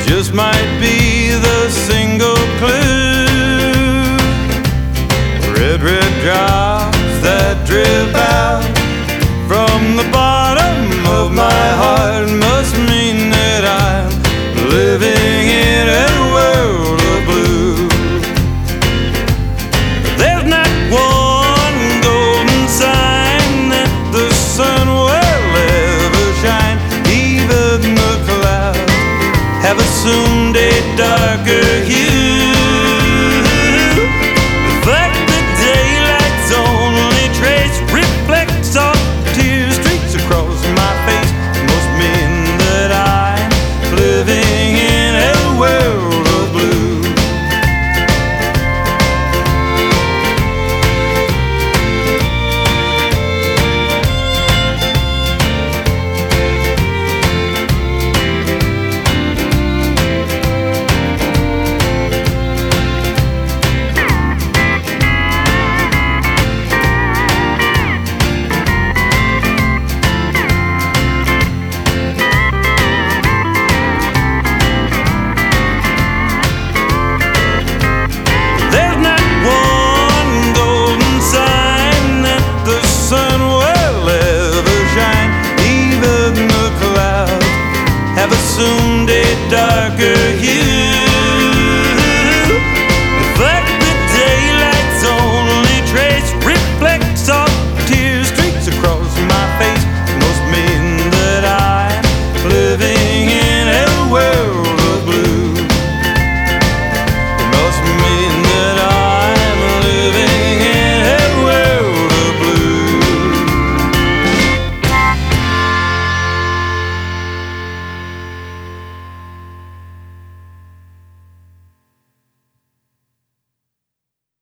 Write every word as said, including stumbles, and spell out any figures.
just might be the single clue. Red, red drops that drip out from the bottom of my heart must mean that I'm living in a world of blue. There's not one golden sign that the sun will ever shine. Even the clouds have assumed a darker hue. The fact that daylight's only trace reflects off tear streaks across my face must mean that I'm living in a world of blue. Have assumed a darker hue.